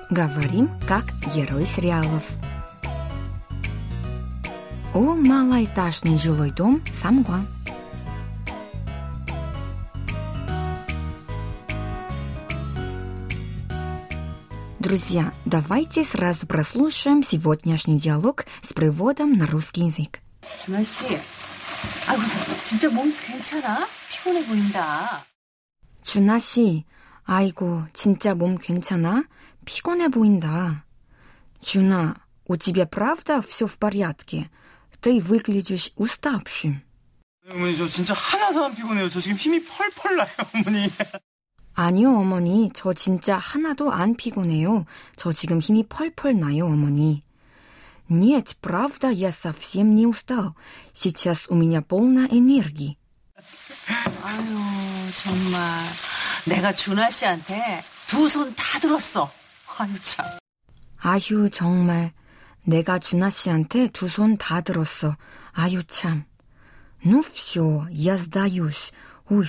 Говорим, как герои сериалов. О малоэтажный жилой дом Самгуан. Друзья, давайте сразу прослушаем сегодняшний диалог с переводом на русский язык. 준하 씨, 아이고 진짜 몸 괜찮아? 피곤해 보인다. 준하 씨, 아이고 진짜 몸 괜찮아? 피곤해 보인다. 준하, у тебя правда все в порядке? Ты выглядишь уставшим. 어머니 저 진짜 하나도 안 피곤해요. 저 지금 힘이 펄펄 나요, 어머니. 아니요, 어머니. 저 진짜 하나도 안 피곤해요. 저 지금 힘이 펄펄 나요, 어머니. Нет, правда, я совсем не устал. Сейчас у меня полна энергии. 아유 정말 내가 준하 씨한테 두 손 다 들었어. 아유 참. 아휴, 정말. 내가 준하 씨한테 두 손 다 들었어. 아유, 참. Ну все, я сдаюсь. 우이.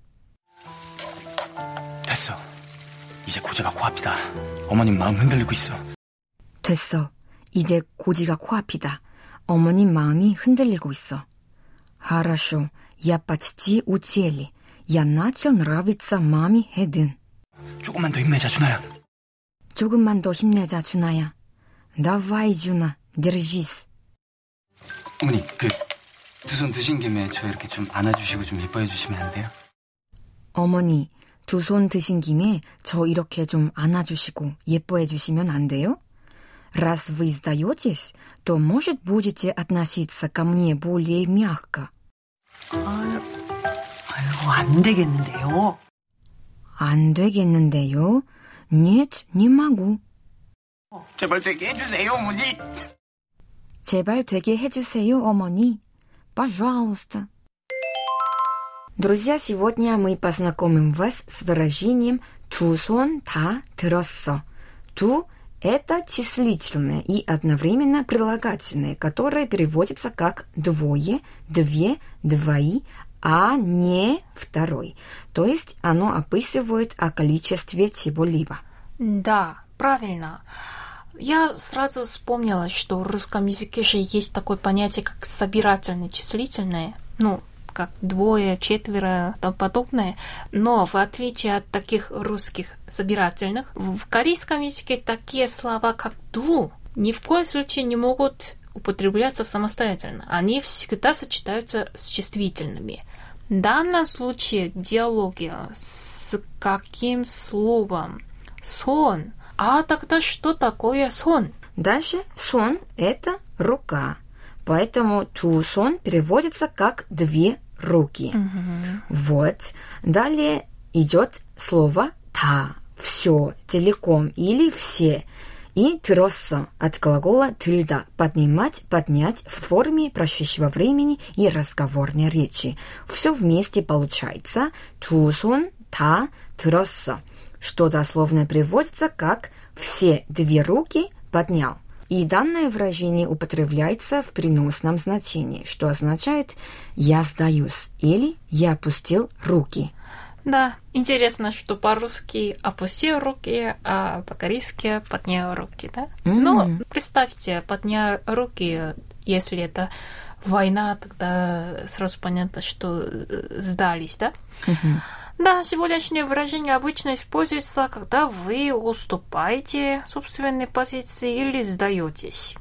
됐어. 이제 고제가 코앞이다. 어머님 마음 흔들리고 있어. 됐어. 이제 고지가 코앞이다. 어머님 마음이 흔들리고 있어. Хорошо, я почти у цели. Я начал нравиться маме Хэдын. 조금만 더 힘내자, 준하야. 조금만 더 힘내자, 준하야. Давай, 준하, держись. 어머니, 두 손 드신 김에 저 이렇게 좀 안아주시고 좀 예뻐해 주시면 안 돼요? 어머니, 두 손 드신 김에 저 이렇게 좀 안아주시고 예뻐해 주시면 안 돼요? Раз вы сдаетесь, то, может, будете относиться ко мне более мягко. 아유 안 되겠는데요. 안 되겠는데요? Нет, не могу. 제발 되게 해주세요, 어머니. 제발 되게 해주세요, 어머니. Пожалуйста. Друзья, сегодня мы познакомим вас с выражением «두 손 다 들었어». «두» — это числительное и одновременно прилагательное, которое переводится как «двое», «две», «двои», а не «второй». То есть оно описывает о количестве чего-либо. Да, правильно. Я сразу вспомнила, что в русском языке же есть такое понятие, как собирательное, числительное, как двое, четверо, и тому подобное. Но в отличие от таких русских собирательных, в корейском языке такие слова, как «ду», ни в коем случае не могут употребляться самостоятельно. Они всегда сочетаются с числительными. В данном случае в диалоге с каким словом? «Сон». А тогда что такое сон? Дальше сон – это рука. Поэтому «두 손» переводится как «две руки». Вот. Далее идет слово «та», «все», «целиком» или «все». И «들었어» от глагола «들다» – «поднимать», «поднять» в форме прошедшего времени и разговорной речи. Все вместе получается «두 손 다 들었어», что дословно переводится как «все две руки поднял». И данное выражение употребляется в переносном значении, что означает «я сдаюсь» или «я опустил руки». Да, интересно, что по-русски «опустил руки», а по-корейски «поднял руки», да? Но представьте, «поднял руки», если это война, тогда сразу понятно, что сдались, да? Да, сегодняшнее выражение обычно используется, когда вы уступаете собственной позиции или сдаетесь.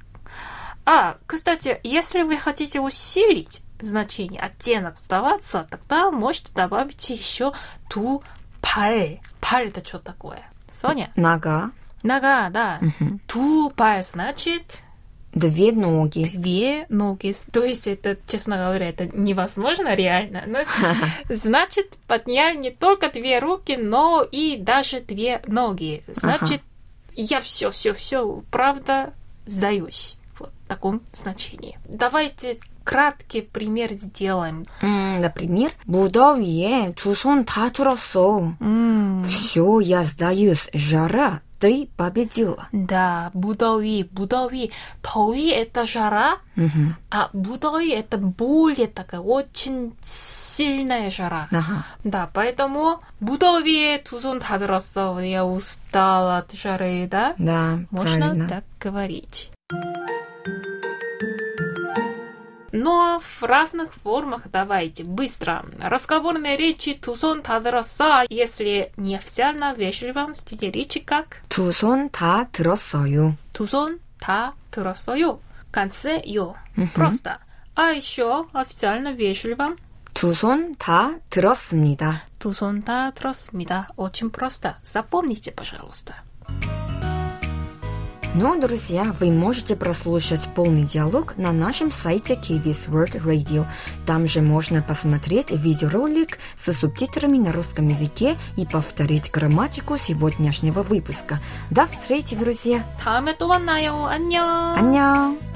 Кстати, если вы хотите усилить значение, оттенок сдаваться, тогда можете добавить еще «두 발». «발» — это что такое? Соня? Нога. Нога, да. «두 발» значит... Две ноги. Две ноги. То есть это, честно говоря, это невозможно реально. Но значит, поднял не только две руки, но и даже две ноги. Значит, я все, правда, сдаюсь. Вот в таком значении. Давайте краткий пример сделаем. Например, 무더위에 두 손 다 들었어. Все, я сдаюсь. Жара. Ты победила. Да, 무더위. 더위 это жара, а 무더위 это более такая очень сильная жара. Ага. Да, поэтому 무더위에 두 손 다 들었어. Я устала от жары, да? Да, Можно правильно. так говорить. Но в разных формах давайте быстро. Разговорные речи 두 손 다 들었어. Если неофициально вежливом стиле речи как? 두 손 다 들었어요. 두 손 다 들었어요. В конце 요. Просто. А еще официально вежливом 두 손 다 들었습니다. 두 손 다 들었습니다. Очень просто. Запомните, пожалуйста. Ну, друзья, вы можете прослушать полный диалог на нашем сайте KBS World Radio. Там же можно посмотреть видеоролик со субтитрами на русском языке и повторить грамматику сегодняшнего выпуска. До встречи, друзья! 다음에 또 만나요. 안녕. 안녕!